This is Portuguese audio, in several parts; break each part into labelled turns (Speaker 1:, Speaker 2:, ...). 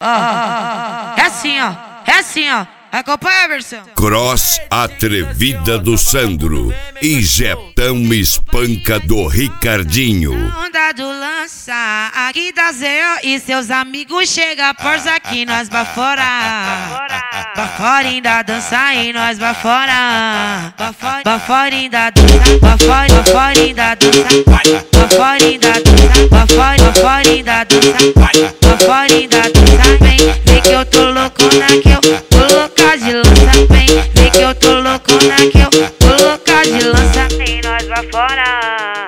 Speaker 1: É assim, ó. É assim, ó. Acompanha a versão.
Speaker 2: Cross atrevida do Sandro e Jetão espanca do Ricardinho.
Speaker 1: Onda do lança, aqui da Zé e seus amigos chega porza aqui nós bafora. Baforinho da dança e nós bafora. Baforinho da dança, baforinho da dança, baforinho da dança, baforinho da dança, baforinho da dança. Vem que eu tô loucona, que eu tô louca de lança. Vem que eu tô loucona, que eu tô louca de lança. E nós bafora.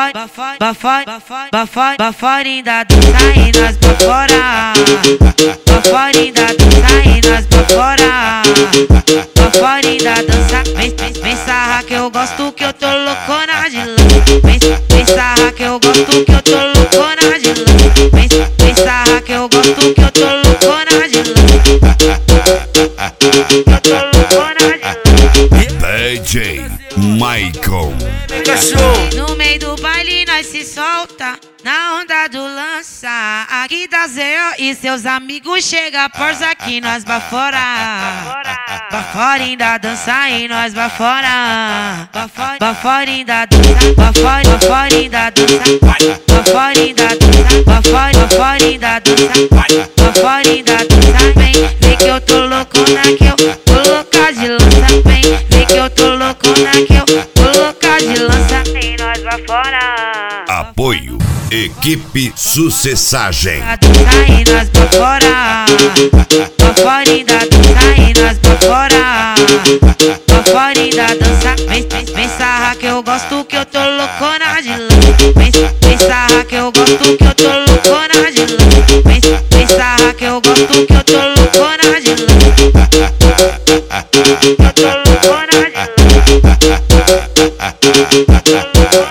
Speaker 1: Baforinho da dança e nós bafora. Baforinho da dança e nós bafora. Baforinho da dança. Vem sarra que eu gosto, que eu tô loucona de lança. Vem sarra que eu gosto, que eu tô loucona de lança. Vem sarra que eu gosto, que eu tô loucona de lança. Eu tô loucona de lança.
Speaker 2: DJ Michael.
Speaker 1: No meio do baile nós se solta, na onda do lança. Aqui da Zé e seus amigos chega porza aqui nós bafora. Baforinho da dança e nós bafora. Baforinho da dança, baforinho da dança, baforinho da dança, baforinho da dança, baforinho da dança. Vem que eu tô loucona, que eu tô louca de lança. Vem que eu tô loucona, que eu tô louca de lança. E nós bafora.
Speaker 2: Apoio Equipe Sucessagem.
Speaker 1: E nós bafora. Baforinho da dança e nós bafora. Baforinho da dança. Vem sarra que eu gosto, que eu tô loucona de lança. Vem sarra que eu gosto, que eu tô loucona de lança. Vem sarra que eu gosto, que eu tô loucona de lança. Eu tô loucona de lança.